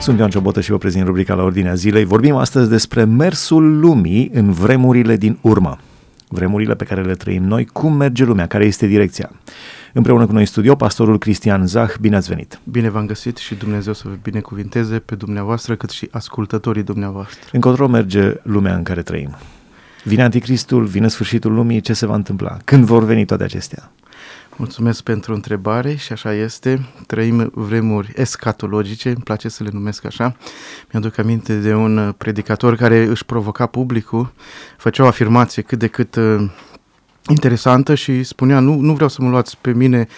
Sunt Ioan Ciobotă și vă prezint rubrica La Ordinea Zilei. Vorbim astăzi despre mersul lumii în vremurile din urmă. Vremurile pe care le trăim noi, cum merge lumea, care este direcția. Împreună cu noi în studio, pastorul Cristian Zah, bine ați venit! Bine v-am găsit și Dumnezeu să vă binecuvinteze pe dumneavoastră, cât și ascultătorii dumneavoastră. Încotro merge lumea în care trăim. Vine Anticristul, vine sfârșitul lumii, ce se va întâmpla? Când vor veni toate acestea? Mulțumesc pentru întrebare și așa este, trăim vremuri escatologice, îmi place să le numesc așa. Mi-aduc aminte de un predicator care își provoca publicul, făcea o afirmație cât de cât interesantă și spunea, nu vreau să mă luați pe mine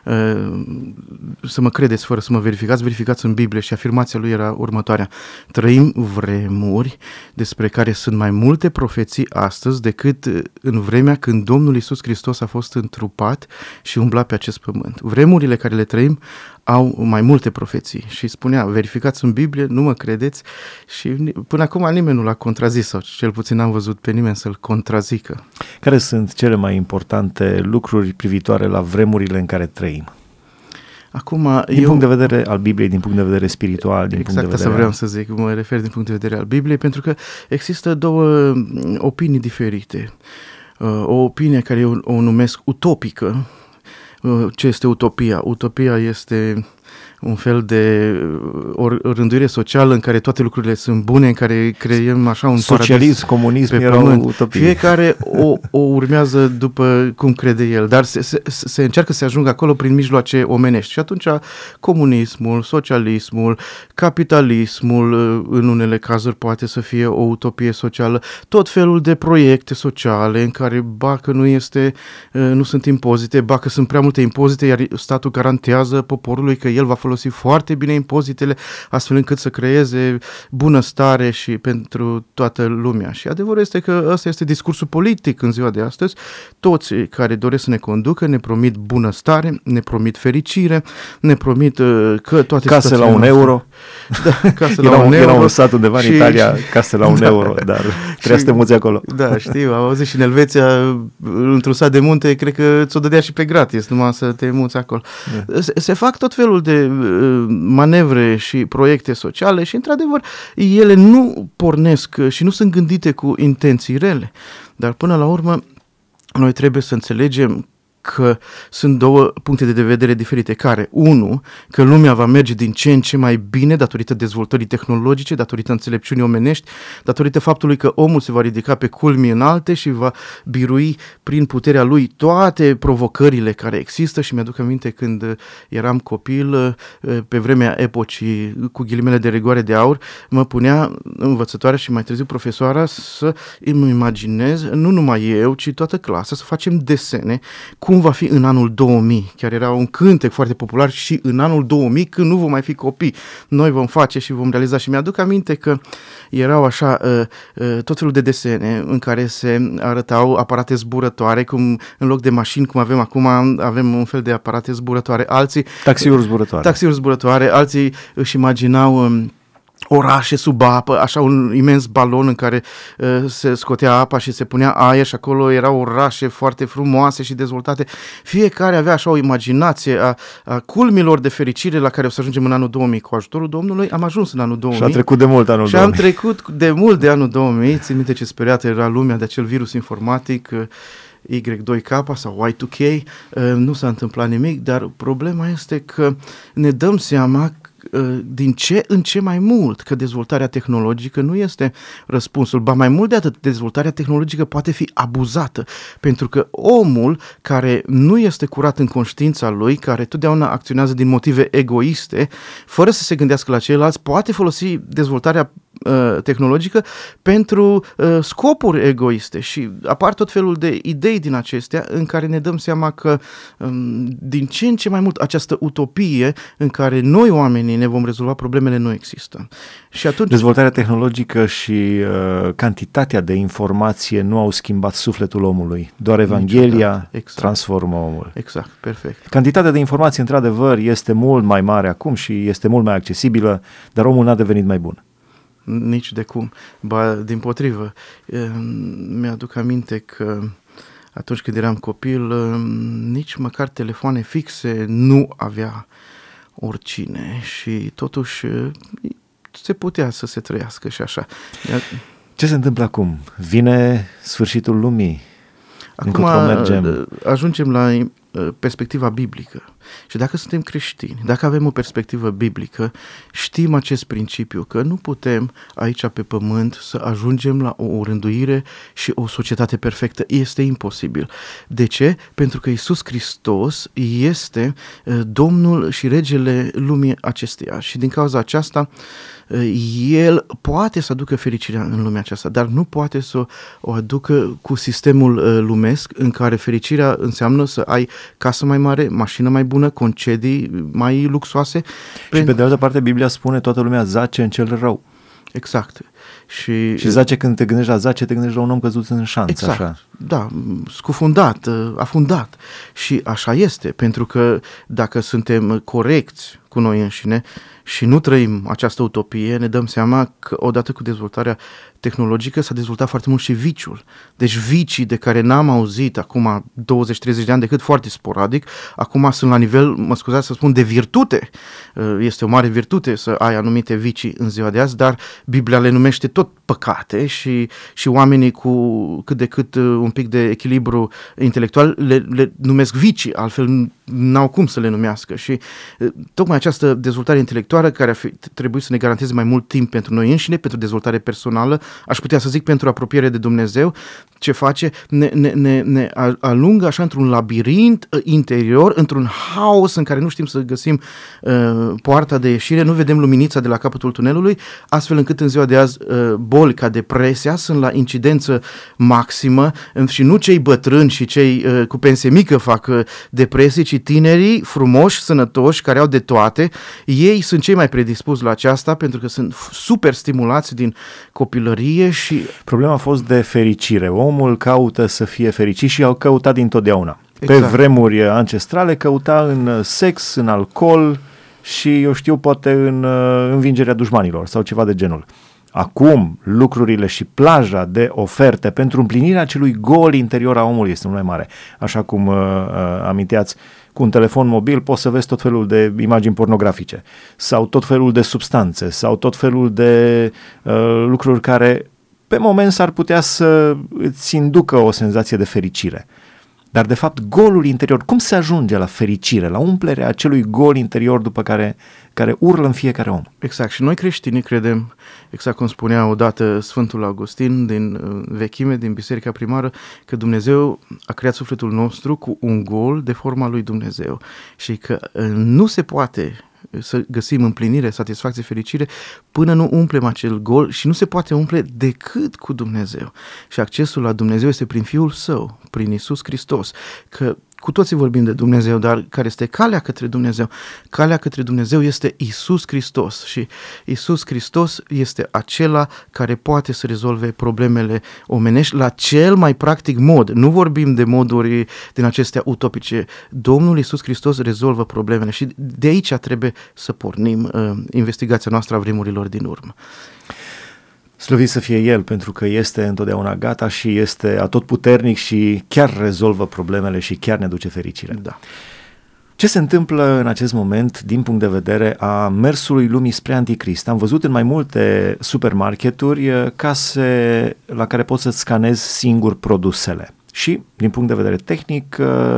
să mă credeți fără să mă verificați în Biblie, și afirmația lui era următoarea: trăim vremuri despre care sunt mai multe profeții astăzi decât în vremea când Domnul Iisus Hristos a fost întrupat și umbla pe acest pământ. Vremurile care le trăim au mai multe profeții și spunea, verificați în Biblie, nu mă credeți, și până acum nimeni nu l-a contrazis, sau cel puțin n-am văzut pe nimeni să-l contrazică. Care sunt cele mai importante lucruri privitoare la vremurile în care trăim? Acum, din punct de vedere al Bibliei, din punct de vedere spiritual, din exact punct de vedere... asta vreau să zic, mă refer din punct de vedere al Bibliei, pentru că există două opinii diferite. O opinie care eu o numesc utopică. Ce este utopia? Utopia este un fel de o rânduire socială în care toate lucrurile sunt bune, în care creăm așa un socialism, comunism erau utopii. Fiecare o urmează după cum crede el, dar se încearcă să ajungă acolo prin mijloace omenești. Și atunci comunismul, socialismul, capitalismul, în unele cazuri poate să fie o utopie socială, tot felul de proiecte sociale în care bacă nu sunt impozite, bacă sunt prea multe impozite, iar statul garantează poporului că el va folosi foarte bine impozitele, astfel încât să creeze bunăstare și pentru toată lumea. Și adevărul este că ăsta este discursul politic în ziua de astăzi. Toți care doresc să ne conducă ne promit bunăstare, ne promit fericire, ne promit că toate case la un euro. Da, case la un euro. Era un sat undeva în Italia, case la un euro, dar trebuia să te muți acolo. Da, știu, am auzit și în Elveția, într-un sat de munte, cred că ți-o dădea și pe gratis, numai să te muți acolo. Se fac tot felul de manevre și proiecte sociale și, într-adevăr, ele nu pornesc și nu sunt gândite cu intenții rele, dar până la urmă noi trebuie să înțelegem că sunt două puncte de vedere diferite, care, unu, că lumea va merge din ce în ce mai bine datorită dezvoltării tehnologice, datorită înțelepciunii omenești, datorită faptului că omul se va ridica pe culmi înalte și va birui prin puterea lui toate provocările care există. Și mi-aduc aminte când eram copil, pe vremea epocii cu ghilimele de rigoare de aur, mă punea învățătoarea și mai târziu profesoara să îmi imaginez, nu numai eu, ci toată clasa, să facem desene cum va fi în anul 2000, chiar era un cântec foarte popular, și în anul 2000, când nu vom mai fi copii, noi vom face și vom realiza. Și mi-aduc aminte că erau așa tot felul de desene în care se arătau aparate zburătoare, cum în loc de mașini, cum avem acum, avem un fel de aparate zburătoare, alții... Taxiuri zburătoare, alții își imaginau... orașe sub apă, așa un imens balon în care se scotea apa și se punea aer și acolo erau orașe foarte frumoase și dezvoltate. Fiecare avea așa o imaginație a culmilor de fericire la care o să ajungem în anul 2000. Cu ajutorul Domnului am ajuns în anul 2000. Și a trecut de mult anul 2000. Și am trecut de mult de anul 2000. Țin minte ce speriată era lumea de acel virus informatic Y2K sau Y2K. Nu s-a întâmplat nimic, dar problema este că ne dăm seama din ce în ce mai mult că dezvoltarea tehnologică nu este răspunsul, ba mai mult de atât, dezvoltarea tehnologică poate fi abuzată, pentru că omul care nu este curat în conștiința lui, care totdeauna acționează din motive egoiste, fără să se gândească la ceilalți, poate folosi dezvoltarea tehnologică pentru scopuri egoiste și apar tot felul de idei din acestea în care ne dăm seama că din ce în ce mai mult această utopie în care noi oamenii ne vom rezolva problemele nu există. Și atunci... Dezvoltarea tehnologică și cantitatea de informație nu au schimbat sufletul omului. Doar Evanghelia transformă omul. Exact, perfect. Cantitatea de informație, într-adevăr, este mult mai mare acum și este mult mai accesibilă, dar omul n-a devenit mai bun. Nici de cum. Ba, dimpotrivă, mi-aduc aminte că atunci când eram copil, nici măcar telefoane fixe nu avea oricine și totuși se putea să se trăiască și așa. Ce se întâmplă acum? Vine sfârșitul lumii? Acum ajungem la perspectiva biblică. Și dacă suntem creștini, dacă avem o perspectivă biblică, știm acest principiu că nu putem aici pe pământ să ajungem la o rânduire și o societate perfectă. Este imposibil. De ce? Pentru că Iisus Hristos este Domnul și Regele lumii acesteia și din cauza aceasta El poate să aducă fericirea în lumea aceasta, dar nu poate să o aducă cu sistemul lumesc în care fericirea înseamnă să ai casă mai mare, mașină mai bună, concedii mai luxoase. Și pe de altă parte Biblia spune toată lumea zace în cel rău. Exact. Și zace, când te gândești la zace, te gândești la un om căzut în șanț. Exact, așa. Da, scufundat, afundat. Și așa este, pentru că dacă suntem corecți cu noi înșine și nu trăim această utopie, ne dăm seama că odată cu dezvoltarea tehnologică s-a dezvoltat foarte mult și viciul. Deci vicii de care n-am auzit acum 20-30 de ani decât foarte sporadic, acum sunt la nivel, mă scuzați să spun, de virtute. Este o mare virtute să ai anumite vicii în ziua de azi, dar Biblia le numește tot păcate și oamenii cu cât de cât un pic de echilibru intelectual le numesc vicii, altfel n-au cum să le numească. Și tocmai această dezvoltare intelectuală care ar trebui să ne garanteze mai mult timp pentru noi înșine, pentru dezvoltare personală, aș putea să zic pentru apropiere de Dumnezeu, ce face? Ne alungă așa într-un labirint interior, într-un haos în care nu știm să găsim poarta de ieșire, nu vedem luminița de la capătul tunelului, astfel încât în ziua de azi boli ca depresia sunt la incidență maximă și nu cei bătrâni și cei cu pensie mică fac depresii, ci tinerii frumoși, sănătoși, care au de toate, ei sunt cei mai predispuși la aceasta pentru că sunt super stimulați din copilărie și... Problema a fost de fericire. Omul caută să fie fericit și au căutat dintotdeauna. Exact. Pe vremuri ancestrale căuta în sex, în alcool și, eu știu, poate în învingerea dușmanilor sau ceva de genul. Acum, lucrurile și plaja de oferte pentru împlinirea acelui gol interior a omului este mult mai mare. Așa cum aminteați, cu un telefon mobil poți să vezi tot felul de imagini pornografice sau tot felul de substanțe sau tot felul de lucruri care pe moment s-ar putea să îți inducă o senzație de fericire. Dar de fapt golul interior, cum se ajunge la fericire, la umplerea acelui gol interior după care urlă în fiecare om? Exact, și noi creștinii credem, exact cum spunea odată Sfântul Augustin din vechime, din Biserica Primară, că Dumnezeu a creat sufletul nostru cu un gol de forma lui Dumnezeu și că nu se poate să găsim împlinire, satisfacție, fericire până nu umplem acel gol și nu se poate umple decât cu Dumnezeu. Și accesul la Dumnezeu este prin Fiul Său, prin Iisus Hristos, că cu toții vorbim de Dumnezeu, dar care este calea către Dumnezeu? Calea către Dumnezeu este Iisus Hristos și Iisus Hristos este acela care poate să rezolve problemele omenești la cel mai practic mod. Nu vorbim de moduri din acestea utopice. Domnul Iisus Hristos rezolvă problemele și de aici trebuie să pornim investigația noastră a vremurilor din urmă. Slăvit să fie El, pentru că este întotdeauna gata și este atotputernic și chiar rezolvă problemele și chiar ne duce fericire. Da. Ce se întâmplă în acest moment din punct de vedere a mersului lumii spre Anticrist? Am văzut în mai multe supermarketuri case la care poți să-ți scanezi singur produsele. Și, din punct de vedere tehnic,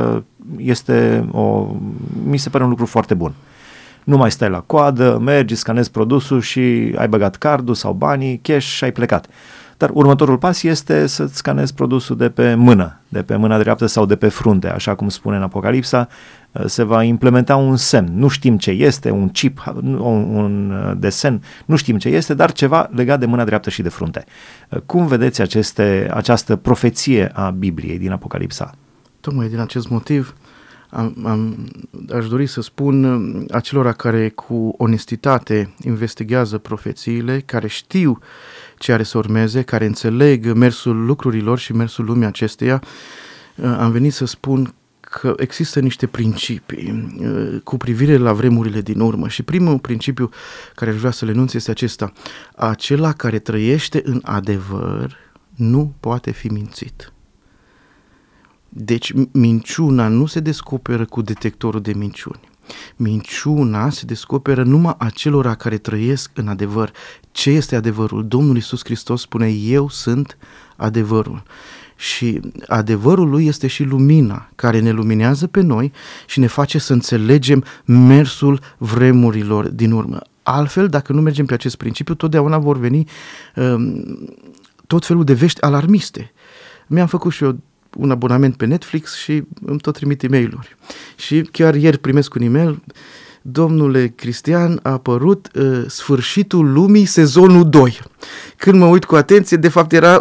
mi se pare un lucru foarte bun. Nu mai stai la coadă, mergi, scanezi produsul și ai băgat cardul sau banii, cash și ai plecat. Dar următorul pas este să-ți scanezi produsul de pe mână, de pe mâna dreaptă sau de pe frunte. Așa cum spune în Apocalipsa, se va implementa un semn. Nu știm ce este, un chip, un desen, nu știm ce este, dar ceva legat de mâna dreaptă și de frunte. Cum vedeți această profeție a Bibliei din Apocalipsa? Tocmai din acest motiv aș dori să spun acelora care cu onestitate investigează profețiile, care știu ce are să urmeze, care înțeleg mersul lucrurilor și mersul lumii acesteia, am venit să spun că există niște principii cu privire la vremurile din urmă și primul principiu care aș vrea să le enunț este acesta: acela care trăiește în adevăr nu poate fi mințit. Deci minciuna nu se descoperă cu detectorul de minciuni. Minciuna se descoperă numai acelora care trăiesc în adevăr. Ce este adevărul? Domnul Iisus Hristos spune, eu sunt adevărul. Și adevărul lui este și lumina care ne luminează pe noi și ne face să înțelegem mersul vremurilor din urmă. Altfel, dacă nu mergem pe acest principiu, totdeauna vor veni tot felul de vești alarmiste. Mi-am făcut și eu un abonament pe Netflix și îmi tot trimit e-mail-uri. Și chiar ieri primesc un e-mail, domnule Cristian, a apărut Sfârșitul lumii, sezonul 2. Când mă uit cu atenție, de fapt era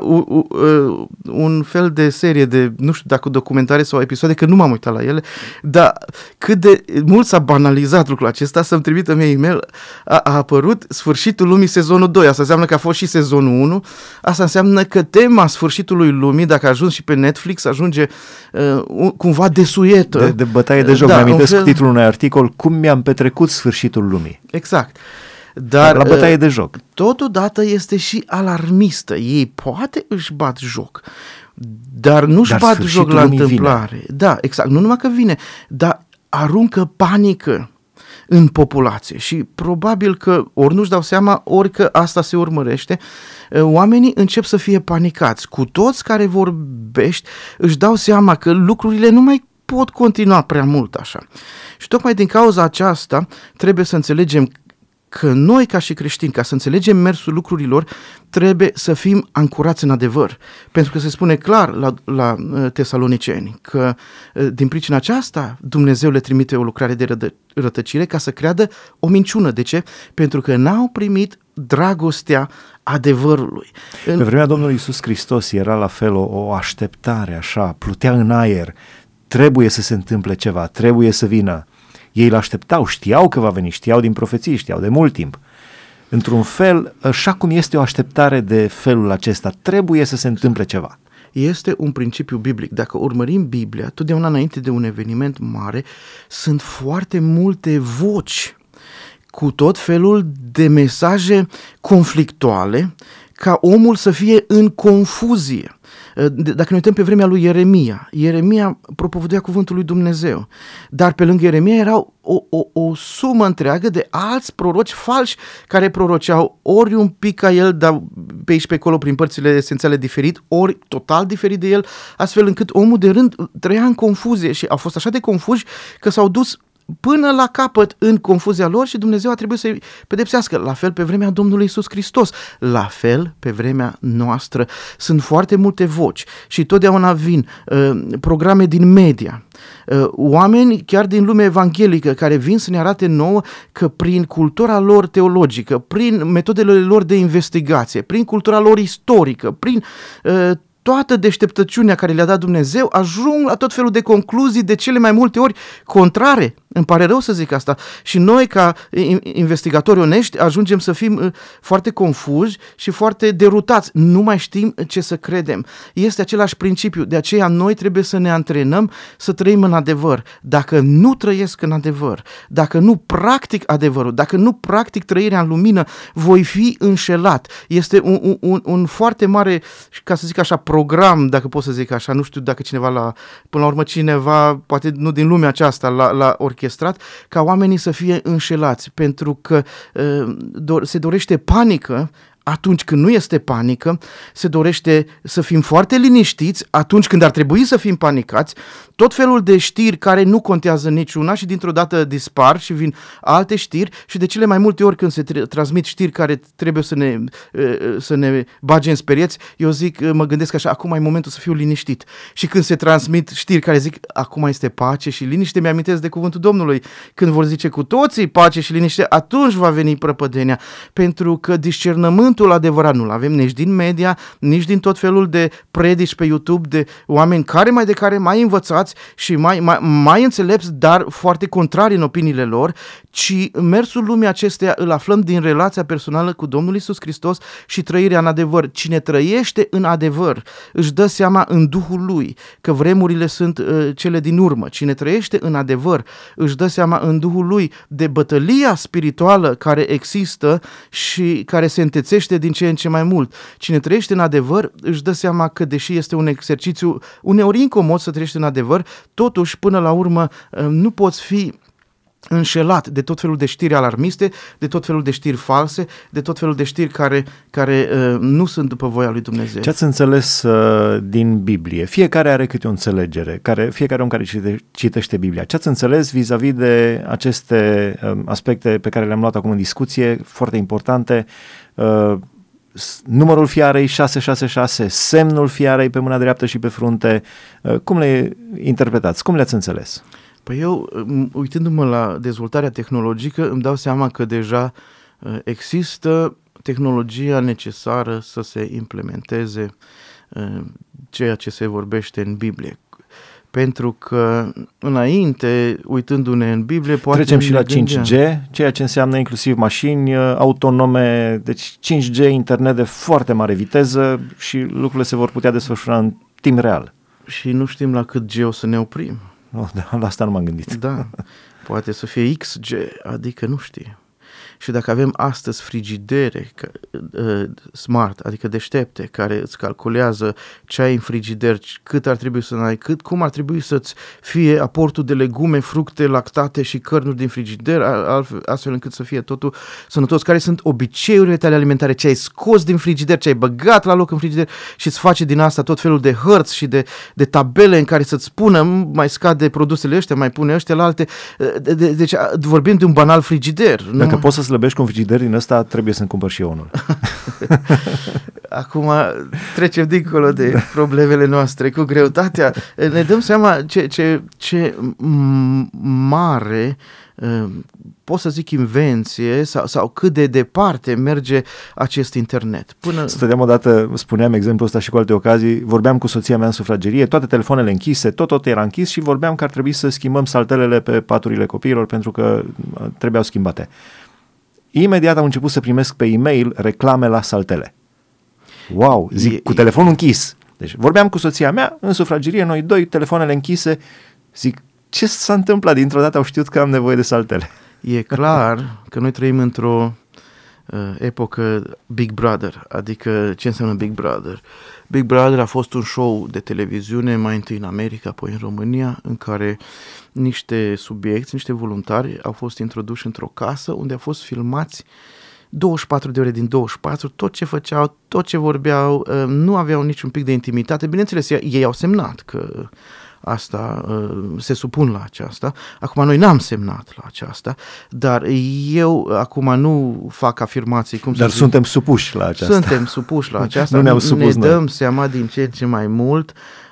un fel de serie de, nu știu dacă documentare sau episoade, că nu m-am uitat la ele, dar cât de mult s-a banalizat lucrul acesta, să-mi trimită mie e-mail, a apărut Sfârșitul lumii, sezonul 2. Asta înseamnă că a fost și sezonul 1, asta înseamnă că tema Sfârșitului lumii, dacă a ajuns și pe Netflix, ajunge cumva desuietă. De bătaie de joc, mi-am amintesc titlul unui articol, cum mi-am petrecut sfârșitul lumii. Exact. Dar la bătaie de joc. Totodată este și alarmistă. Ei poate își bat joc, dar nu-și bat joc la întâmplare. Vine. Da, exact. Nu numai că vine, dar aruncă panică în populație și probabil că ori nu-și dau seama, ori că asta se urmărește, oamenii încep să fie panicați. Cu toți care vorbești își dau seama că lucrurile nu mai pot continua prea mult așa. Și tocmai din cauza aceasta trebuie să înțelegem că noi ca și creștini, ca să înțelegem mersul lucrurilor, trebuie să fim ancorați în adevăr. Pentru că se spune clar la Tesaloniceni că din pricina aceasta Dumnezeu le trimite o lucrare de rătăcire ca să creadă o minciună. De ce? Pentru că n-au primit dragostea adevărului. Pe vremea Domnului Iisus Hristos era la fel o așteptare, așa, plutea în aer, trebuie să se întâmple ceva, trebuie să vină. Ei l-așteptau, știau că va veni, știau din profeții, știau de mult timp. Într-un fel, așa cum este o așteptare de felul acesta, trebuie să se întâmple ceva. Este un principiu biblic. Dacă urmărim Biblia, totdeauna înainte de un eveniment mare, sunt foarte multe voci cu tot felul de mesaje conflictuale ca omul să fie în confuzie. Dacă ne uităm pe vremea lui Ieremia propovăduia cuvântul lui Dumnezeu, dar pe lângă Ieremia erau o sumă întreagă de alți proroci falși care proroceau ori un pic ca el, dar pe aici pe acolo prin părțile esențiale diferit, ori total diferit de el, astfel încât omul de rând trăia în confuzie și au fost așa de confuzi că s-au dus până la capăt în confuzia lor și Dumnezeu a trebuit să-i pedepsească. La fel pe vremea Domnului Iisus Hristos, la fel pe vremea noastră. Sunt foarte multe voci și totdeauna vin programe din media, oameni chiar din lumea evanghelică care vin să ne arate nouă că prin cultura lor teologică, prin metodele lor de investigație, prin cultura lor istorică, prin toată deșteptăciunea care le-a dat Dumnezeu, ajung la tot felul de concluzii, de cele mai multe ori contrare. Îmi pare rău să zic asta. Și noi, ca investigatori onești, ajungem să fim foarte confuzi și foarte derutați. Nu mai știm ce să credem. Este același principiu. De aceea noi trebuie să ne antrenăm să trăim în adevăr. Dacă nu trăiesc în adevăr, dacă nu practic adevărul, dacă nu practic trăirea în lumină, voi fi înșelat. Este un foarte mare, ca să zic așa, program, dacă pot să zic așa, nu știu dacă cineva până la urmă cineva, poate nu din lumea aceasta, la orchestrat, ca oamenii să fie înșelați, pentru că se dorește panică atunci când nu este panică, se dorește să fim foarte liniștiți atunci când ar trebui să fim panicați, tot felul de știri care nu contează niciuna și dintr-o dată dispar și vin alte știri și de cele mai multe ori când se transmit știri care trebuie să ne bage în sperieți, eu zic, mă gândesc așa, acum e momentul să fiu liniștit. Și când se transmit știri care zic, acum este pace și liniște, mi-amintesc de cuvântul Domnului. Când vor zice cu toții pace și liniște, atunci va veni prăpădenia, pentru că discernământul adevărat nu-l avem nici din media, nici din tot felul de predici pe YouTube de oameni care mai învățați și mai înțelepți, dar foarte contrari în opiniile lor, ci mersul lumii acesteia îl aflăm din relația personală cu Domnul Iisus Hristos și trăirea în adevăr. Cine trăiește în adevăr își dă seama în Duhul lui că vremurile sunt cele din urmă. Cine trăiește în adevăr își dă seama în Duhul lui de bătălia spirituală care există și care se întețește din ce în ce mai mult. Cine trăiește în adevăr își dă seama că, deși este un exercițiu uneori incomod să trăiești în adevăr, totuși, până la urmă, nu poți fi înșelat de tot felul de știri alarmiste, de tot felul de știri false, de tot felul de știri care nu sunt după voia lui Dumnezeu. Ce ați înțeles din Biblie? Fiecare are câte o înțelegere, fiecare om care citește Biblia. Ce ați înțeles vis-a-vis de aceste aspecte pe care le-am luat acum în discuție, foarte importante, numărul fiarei 666, semnul fiarei pe mâna dreaptă și pe frunte, cum le interpretați? Cum le-ați înțeles? Păi eu, uitându-mă la dezvoltarea tehnologică, îmi dau seama că deja există tehnologia necesară să se implementeze ceea ce se vorbește în Biblie. Pentru că înainte, uitându-ne în Biblie, poate... Trecem și la 5G, ceea ce înseamnă inclusiv mașini autonome, deci 5G, internet de foarte mare viteză și lucrurile se vor putea desfășura în timp real. Și nu știm la cât G o să ne oprim. Oh, da, la asta nu m-am gândit. Da, poate să fie XG, adică nu știi. Și dacă avem astăzi frigidere smart, adică deștepte, care îți calculează ce ai în frigider, cât ar trebui să ai, cum ar trebui să-ți fie aportul de legume, fructe, lactate și cărnuri din frigider, astfel încât să fie totul sănătos, care sunt obiceiurile tale alimentare, ce ai scos din frigider, ce ai băgat la loc în frigider și îți face din asta tot felul de hărți și de tabele în care să-ți spună mai scade produsele ăștia, mai pune ăștia la alte. Deci vorbim de un banal frigider. Dacă poți să slăbești cu un frigider din ăsta, trebuie să-mi cumpăr și eu unul. Acum trecem dincolo de problemele noastre cu greutatea. Ne dăm seama ce mare, pot să zic, invenție sau cât de departe merge acest internet. Stăteam odată, spuneam exemplul ăsta și cu alte ocazii, vorbeam cu soția mea în sufragerie, toate telefoanele închise, tot era închis și vorbeam că ar trebui să schimbăm saltelele pe paturile copiilor pentru că trebuiau schimbate. Imediat am început să primesc pe e-mail reclame la saltele. Wow, zic, cu telefonul închis. Deci vorbeam cu soția mea în sufragerie, noi doi, telefoanele închise, zic, ce s-a întâmplat? Dintr-o dată au știut că am nevoie de saltele. E clar că noi trăim într-o epocă Big Brother, adică ce înseamnă Big Brother? Big Brother a fost un show de televiziune, mai întâi în America, apoi în România, în care niște subiecti, niște voluntari au fost introduși într-o casă unde au fost filmați 24 de ore din 24, tot ce făceau, tot ce vorbeau, nu aveau niciun pic de intimitate. Bineînțeles, ei au semnat că asta, se supun la aceasta. Acum noi n-am semnat la aceasta, dar eu acum nu fac afirmații. Dar suntem supuși la aceasta. Suntem supuși la aceasta. Nu ne-au supus ne dăm seama din ce mai mult.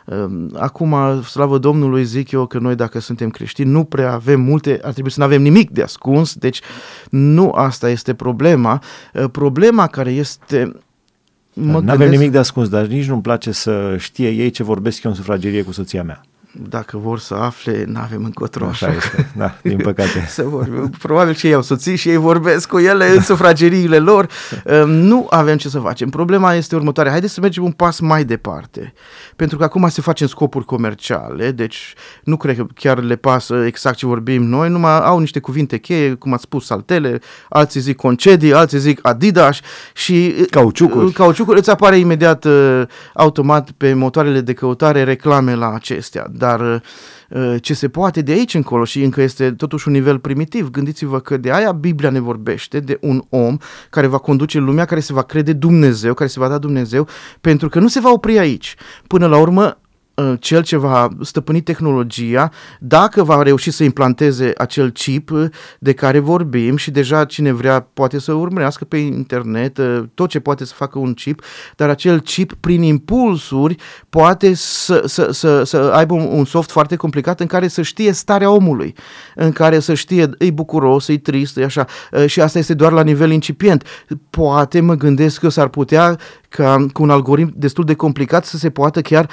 Acum, slavă Domnului, zic eu că noi, dacă suntem creștini, nu prea avem multe, ar trebui să nu avem nimic de ascuns, deci nu asta este problema. Problema care este... Nu avem nimic de ascuns, dar nici nu-mi place să știe ei ce vorbesc eu în sufragerie cu soția mea. Dacă vor să afle, n-avem încotro. Așa este, da, din păcate. Să vorbim. Probabil că ei au soții și ei vorbesc cu ele în sufrageriile lor. Nu avem ce să facem. Problema este următoarea. Haideți să mergem un pas mai departe. Pentru că acum se face în scopuri comerciale, deci nu cred că chiar le pasă exact ce vorbim noi, numai au niște cuvinte cheie, cum ați spus, saltele, alții zic concedii, alții zic Adidas și cauciucuri. Îți apare imediat, automat, pe motoarele de căutare reclame la acestea. Dar ce se poate de aici încolo, și încă este totuși un nivel primitiv, gândiți-vă că de aia Biblia ne vorbește de un om care va conduce lumea, care se va crede Dumnezeu, care se va da Dumnezeu, pentru că nu se va opri aici. Până la urmă, cel ce va stăpâni tehnologia, dacă va reuși să implanteze acel chip de care vorbim, și deja cine vrea poate să urmărească pe internet tot ce poate să facă un chip, dar acel chip prin impulsuri poate să aibă un soft foarte complicat în care să știe starea omului, în care să știe e bucuros, e trist, e așa, și asta este doar la nivel incipient. Poate mă gândesc că s-ar putea ca cu un algoritm destul de complicat să se poată chiar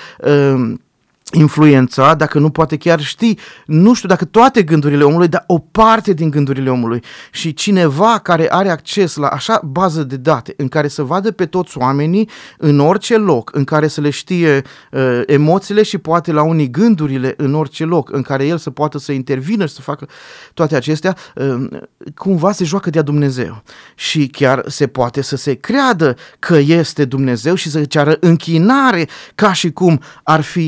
influența, dacă nu poate chiar ști, nu știu dacă toate gândurile omului, dar o parte din gândurile omului. Și cineva care are acces la așa bază de date în care să vadă pe toți oamenii în orice loc, în care să le știe emoțiile și poate la unii gândurile în orice loc, în care el să poată să intervină și să facă toate acestea, cumva se joacă de-a Dumnezeu. Și chiar se poate să se creadă că este Dumnezeu și să ceară închinare ca și cum ar fi Dumnezeu.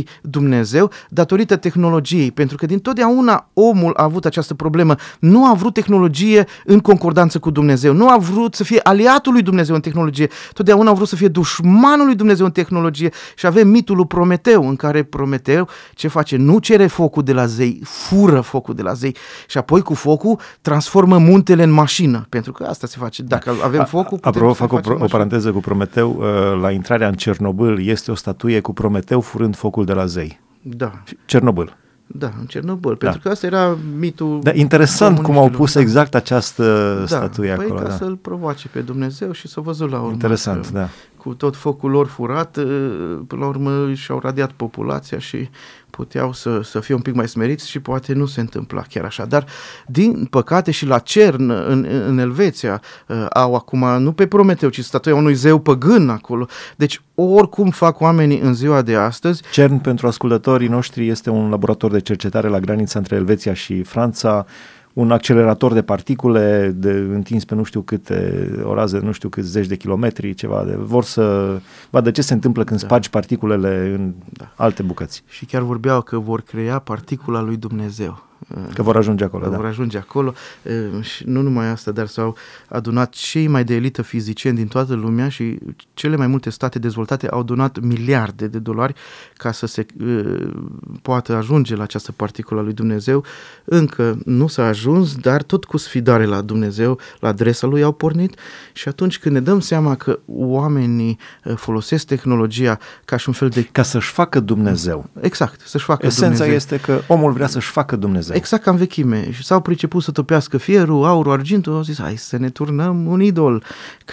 Dumnezeu datorită tehnologiei, pentru că dintotdeauna omul a avut această problemă. Nu a vrut tehnologie în concordanță cu Dumnezeu, nu a vrut să fie aliatul lui Dumnezeu în tehnologie, totdeauna a vrut să fie dușmanul lui Dumnezeu în tehnologie și avem mitul lui Prometeu, în care Prometeu ce face? Nu cere focul de la zei, fură focul de la zei și apoi cu focul transformă muntele în mașină, pentru că asta se face. Dacă avem focul, apropo, fac o paranteză cu Prometeu, la intrarea în Cernobâl este o statuie cu Prometeu furând focul de la zei. Da. Cernobâl. Da, în Cernobâl, pentru că asta era mitul. Da, interesant cum au pus exact această statuie acolo. Ca să-l provoace pe Dumnezeu și să văzut la urmă. Interesant, că, da. Cu tot focul lor furat, până la urmă și-au radiat populația și puteau să fie un pic mai smeriți și poate nu se întâmpla chiar așa. Dar, din păcate, și la CERN, în Elveția, au acum, nu pe Prometeu, ci statuia unui zeu păgân acolo. Deci, oricum fac oamenii în ziua de astăzi. CERN, pentru ascultătorii noștri, este un laborator de cercetare la granița între Elveția și Franța, un accelerator de particule întins pe nu știu câte o rază, nu știu câți zeci de kilometri, ceva vor să vadă ce se întâmplă când spargi particulele în alte bucăți. Și chiar vorbeau că vor crea particula lui Dumnezeu. Că vor ajunge acolo, vor ajunge acolo și nu numai asta, dar s-au adunat cei mai de elită fizicieni din toată lumea și cele mai multe state dezvoltate au donat miliarde de dolari ca să se poată ajunge la această particulă a lui Dumnezeu. Încă nu s-a ajuns, dar tot cu sfidare la Dumnezeu, la adresa lui au pornit și atunci când ne dăm seama că oamenii folosesc tehnologia ca și un fel de... Ca să-și facă Dumnezeu. Exact, să-și facă Esența Dumnezeu. este că omul vrea să-și facă Dumnezeu. Exact ca în vechime. Și s-au priceput să topească fierul, aurul, argintul, au zis, hai să ne turnăm un idol.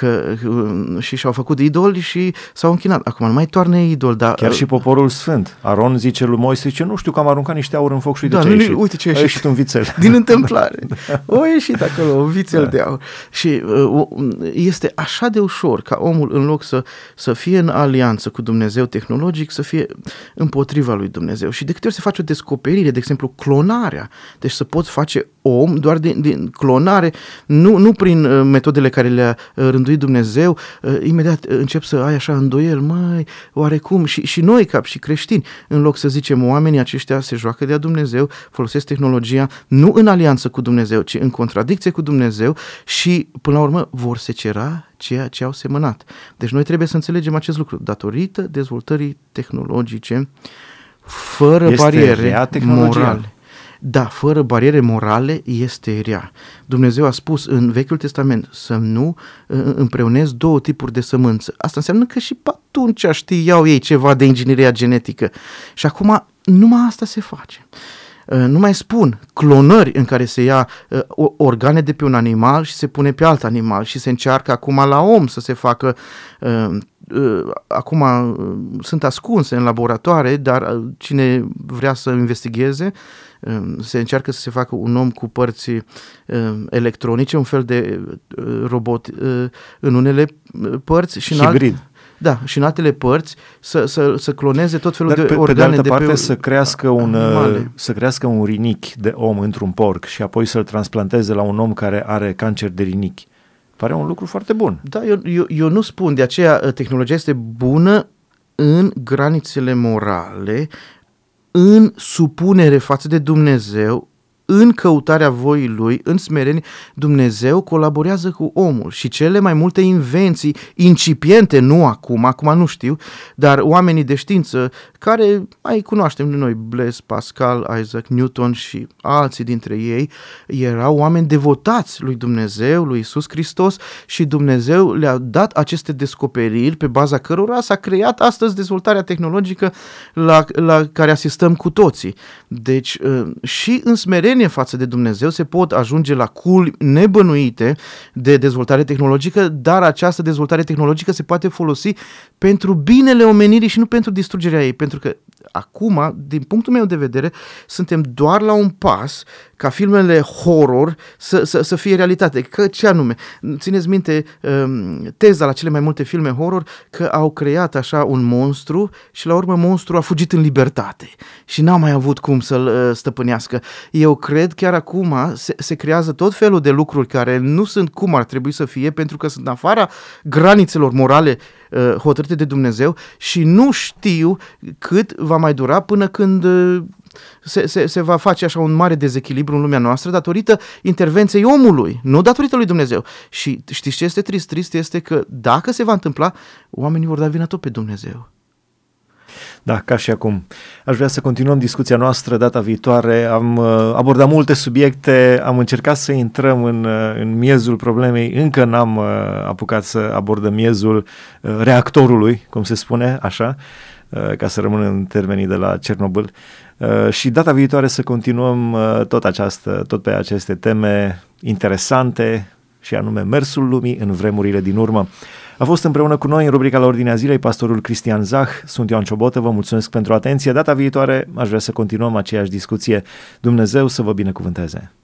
Și și-au făcut idoli și s-au închinat. Acum nu mai toarne idol, dar... Chiar și poporul sfânt. Aron zice lui Moise, zice, nu știu că am aruncat niște aur în foc și da, de ce a ieșit? Uite ce a ieșit un vițel. Din întâmplare. O ieșit acolo, un vițel de aur. Și este așa de ușor ca omul, în loc să fie în alianță cu Dumnezeu tehnologic, să fie împotriva lui Dumnezeu. Și de câte ori se face o descoperire, de exemplu, clonarea. Deci să poți face om doar din clonare, nu prin metodele care le-a rânduit Dumnezeu, imediat încep să ai așa îndoiel, măi, oarecum, și noi ca și creștini, în loc să zicem, oamenii aceștia se joacă de-a Dumnezeu, folosesc tehnologia nu în alianță cu Dumnezeu, ci în contradicție cu Dumnezeu și, până la urmă, vor secera ceea ce au semănat. Deci noi trebuie să înțelegem acest lucru. Datorită dezvoltării tehnologice, fără bariere morale. Da, fără bariere morale este rea. Dumnezeu a spus în Vechiul Testament să nu împreunezi două tipuri de sămânță. Asta înseamnă că și pe atunci știau ei ceva de ingineria genetică. Și acum numai asta se face. Nu mai spun clonări în care se ia organe de pe un animal și se pune pe alt animal și se încearcă acum la om să se facă, acum sunt ascunse în laboratoare, dar cine vrea să investigheze, se încearcă să se facă un om cu părți electronice, un fel de robot în unele părți și hibrid. Și în altele părți să cloneze tot felul de organe. Pe de altă parte, să să crească un rinichi de om într-un porc și apoi să-l transplanteze la un om care are cancer de rinichi. Pare un lucru foarte bun. Da, eu nu spun, de aceea tehnologia este bună în granițele morale, în supunere față de Dumnezeu, în căutarea voii Lui, în smerenie. Dumnezeu colaborează cu omul și cele mai multe invenții incipiente, nu acum nu știu, dar oamenii de știință care mai cunoaștem noi, Blaise Pascal, Isaac Newton și alții dintre ei, erau oameni devotați lui Dumnezeu, lui Iisus Hristos și Dumnezeu le-a dat aceste descoperiri pe baza cărora s-a creat astăzi dezvoltarea tehnologică la care asistăm cu toții. Deci și în smerenie față de Dumnezeu se pot ajunge la culmi nebănuite de dezvoltare tehnologică, dar această dezvoltare tehnologică se poate folosi pentru binele omenirii și nu pentru distrugerea ei, pentru că acum, din punctul meu de vedere, suntem doar la un pas ca filmele horror să fie realitate. Că ce anume? Țineți minte teza la cele mai multe filme horror că au creat așa un monstru și la urmă monstru a fugit în libertate și n-a mai avut cum să-l stăpânească. Eu cred chiar acum se creează tot felul de lucruri care nu sunt cum ar trebui să fie pentru că sunt în afara granițelor morale hotărâte de Dumnezeu și nu știu cât va mai dura până când se va face așa un mare dezechilibru în lumea noastră datorită intervenției omului, nu datorită lui Dumnezeu. Și știți ce este trist? Trist este că dacă se va întâmpla, oamenii vor da vina tot pe Dumnezeu. Da, ca și acum. Aș vrea să continuăm discuția noastră data viitoare. Am abordat multe subiecte, am încercat să intrăm în miezul problemei, încă n-am apucat să abordăm miezul reactorului, cum se spune, așa, ca să rămân în termenii de la Cernobâl. Și data viitoare să continuăm tot pe aceste teme interesante, și anume mersul lumii în vremurile din urmă. A fost împreună cu noi în rubrica La Ordinea Zilei pastorul Cristian Zah. Sunt Ioan Ciobotă, vă mulțumesc pentru atenție. Data viitoare aș vrea să continuăm aceeași discuție. Dumnezeu să vă binecuvânteze!